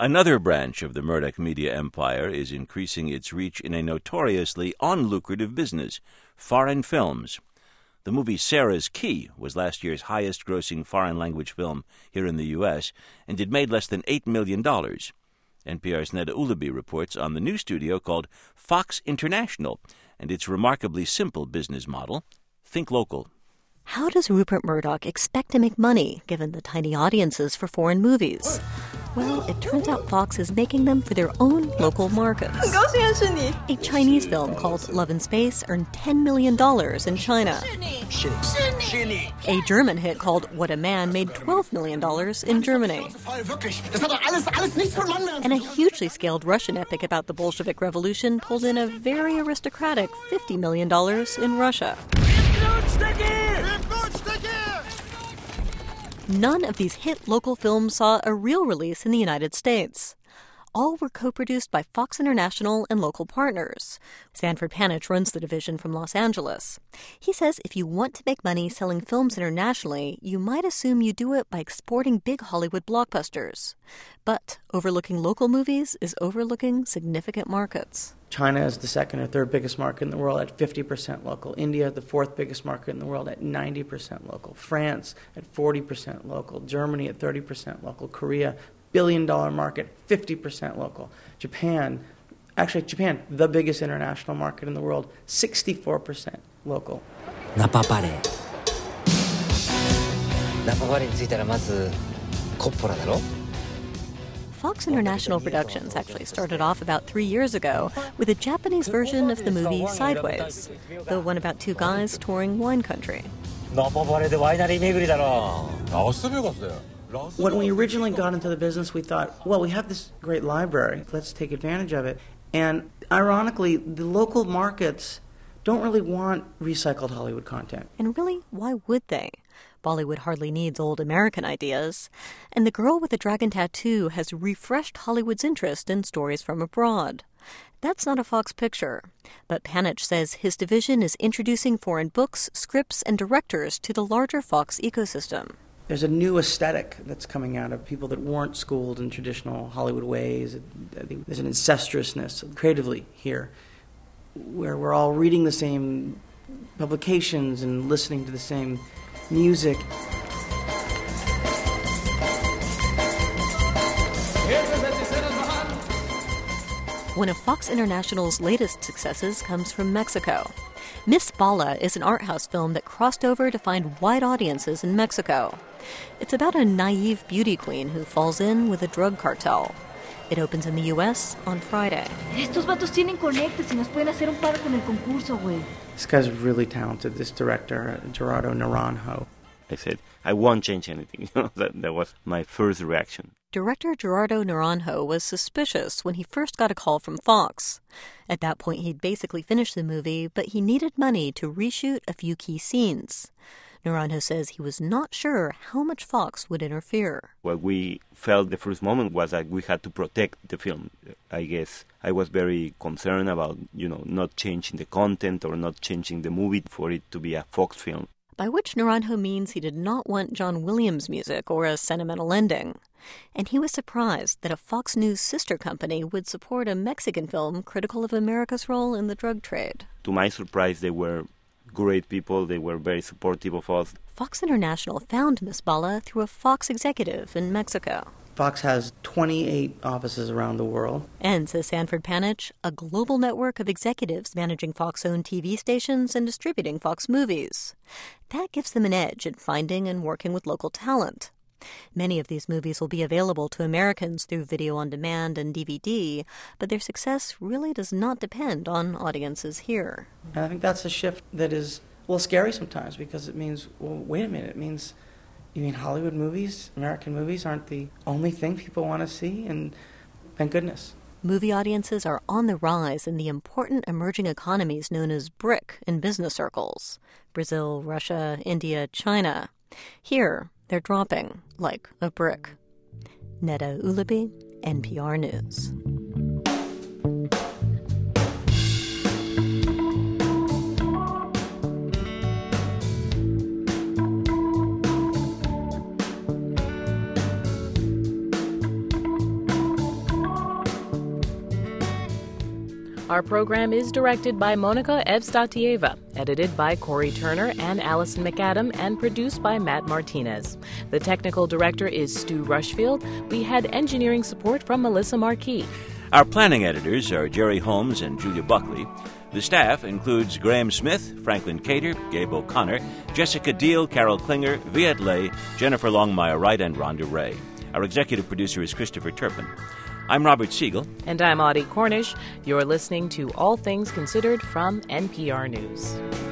Another branch of the Murdoch media empire is increasing its reach in a notoriously unlucrative business, foreign films. The movie Sarah's Key was last year's highest-grossing foreign-language film here in the U.S., and it made less than $8 million. NPR's Neda Ulaby reports on the new studio called Fox International and its remarkably simple business model, Think Local. How does Rupert Murdoch expect to make money, given the tiny audiences for foreign movies? Well, it turns out Fox is making them for their own local markets. A Chinese film called Love in Space earned $10 million in China. A German hit called What a Man made $12 million in Germany. And a hugely scaled Russian epic about the Bolshevik Revolution pulled in a very aristocratic $50 million in Russia. None of these hit local films saw a real release in the United States. All were co-produced by Fox International and local partners. Sanford Panitch runs the division from Los Angeles. He says if you want to make money selling films internationally, you might assume you do it by exporting big Hollywood blockbusters. But overlooking local movies is overlooking significant markets. China is the second or third biggest market in the world at 50% local. India, the fourth biggest market in the world at 90% local. France at 40% local. Germany at 30% local. Korea, billion-dollar market, 50% local. Japan, the biggest international market in the world, 64% local. ナパパレに着いたらまずコッポラだろ Fox International Productions actually started off about 3 years ago with a Japanese version of the movie Sideways, the one about two guys touring wine country. When we originally got into the business, we thought, well, we have this great library. Let's take advantage of it. And ironically, the local markets don't really want recycled Hollywood content. And really, why would they? Bollywood hardly needs old American ideas. And The Girl with the Dragon Tattoo has refreshed Hollywood's interest in stories from abroad. That's not a Fox picture. But Panitch says his division is introducing foreign books, scripts, and directors to the larger Fox ecosystem. There's a new aesthetic that's coming out of people that weren't schooled in traditional Hollywood ways. I think there's an incestuousness creatively here, where we're all reading the same publications and listening to the same music. One of Fox International's latest successes comes from Mexico. Miss Bala is an art house film that crossed over to find wide audiences in Mexico. It's about a naive beauty queen who falls in with a drug cartel. It opens in the U.S. on Friday. Estos vatos tienen conectes y nos pueden hacer un paro con el concurso, güey. This guy's really talented, this director, Gerardo Naranjo. I said, I won't change anything. That was my first reaction. Director Gerardo Naranjo was suspicious when he first got a call from Fox. At that point, he'd basically finished the movie, but he needed money to reshoot a few key scenes. Naranjo says he was not sure how much Fox would interfere. What we felt the first moment was that we had to protect the film. I guess I was very concerned about, not changing the content or not changing the movie for it to be a Fox film. By which Naranjo means he did not want John Williams music or a sentimental ending. And he was surprised that a Fox News sister company would support a Mexican film critical of America's role in the drug trade. To my surprise, they were great people. They were very supportive of us. Fox International found Miss Bala through a Fox executive in Mexico. Fox has 28 offices around the world. And, says Sanford Panitch, a global network of executives managing Fox-owned TV stations and distributing Fox movies. That gives them an edge in finding and working with local talent. Many of these movies will be available to Americans through video on demand and DVD, but their success really does not depend on audiences here. And I think that's a shift that is, scary sometimes, because it means, wait a minute, it means, you mean Hollywood movies, American movies aren't the only thing people want to see? And thank goodness. Movie audiences are on the rise in the important emerging economies known as BRIC in business circles. Brazil, Russia, India, China. Here, they're dropping like a brick. Neda Ulaby, NPR News. Our program is directed by Monica Evstatieva, edited by Corey Turner and Allison McAdam, and produced by Matt Martinez. The technical director is Stu Rushfield. We had engineering support from Melissa Marquis. Our planning editors are Jerry Holmes and Julia Buckley. The staff includes Graham Smith, Franklin Cater, Gabe O'Connor, Jessica Deal, Carol Klinger, Viet Le, Jennifer Longmire-Wright, and Rhonda Ray. Our executive producer is Christopher Turpin. I'm Robert Siegel. And I'm Audie Cornish. You're listening to All Things Considered from NPR News.